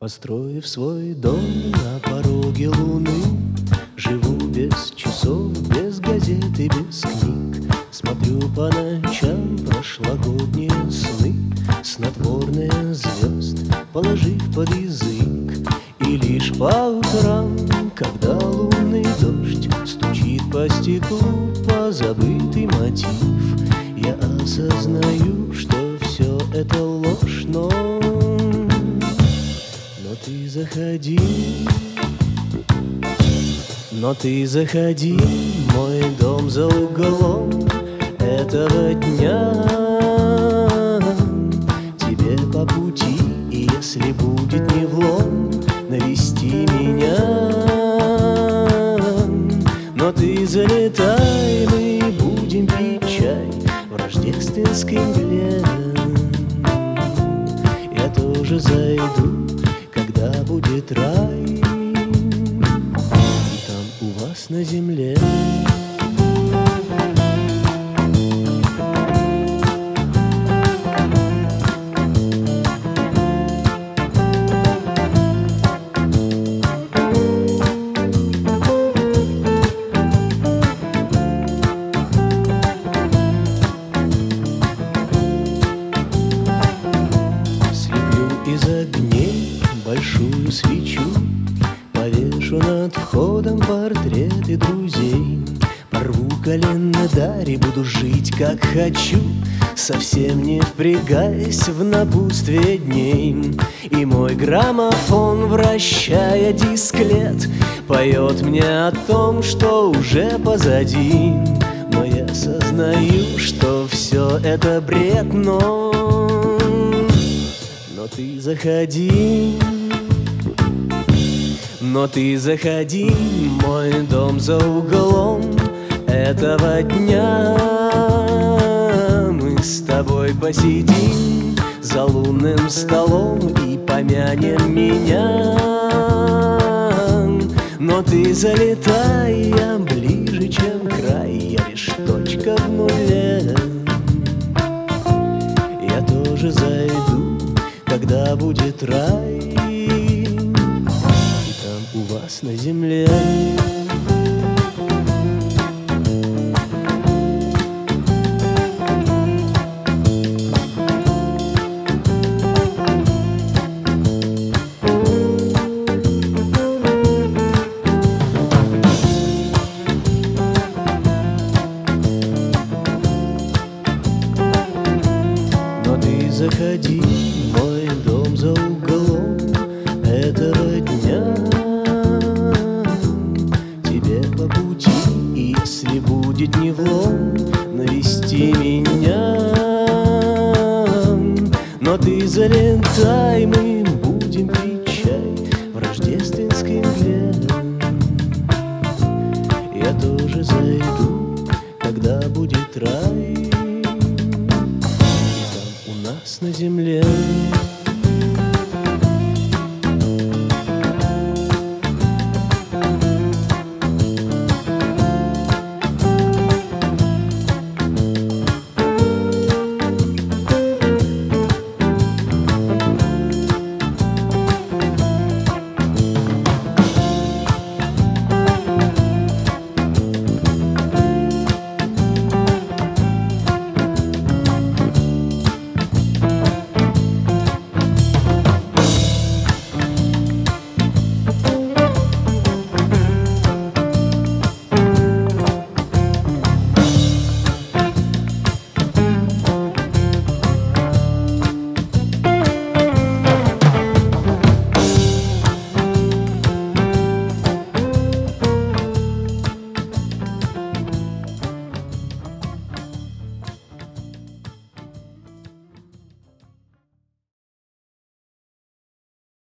Построив свой дом на пороге луны, живу без часов, без газет и без книг. Смотрю по ночам прошлогодние сны, снотворные звезд положив под язык. И лишь по утрам, когда лунный дождь стучит по стеклу позабытый мотив, я осознаю, что все это ложь, но ты заходи, мой дом за углом этого дня. Тебе по пути, и если будет не влом, навести меня. Но ты залетай, мы будем пить чай в рождественской мгле. Я тоже зайду, когда будет рай, и там у вас на земле. Слеплю из огней большую свечу, повешу над входом портреты друзей. Порву календарь и буду жить как хочу, совсем не впрягаясь в напутствие дней. И мой граммофон, вращая дисклет, поет мне о том, что уже позади. Но я сознаю, что все это бред, но ты заходи, мой дом за углом этого дня. Мы с тобой посидим за лунным столом и помянем меня. Но ты залетай, я ближе, чем край, я лишь точка в нуле. Я тоже зайду, когда будет рай, и там у вас на земле. Но ты заходи, мой дом за углом этого дня. Тебе по пути, и если будет не влом, навести меня. Но ты залетай, мы будем пить чай в рождественской мгле. Я тоже зайду, когда будет рай, и там у нас на земле.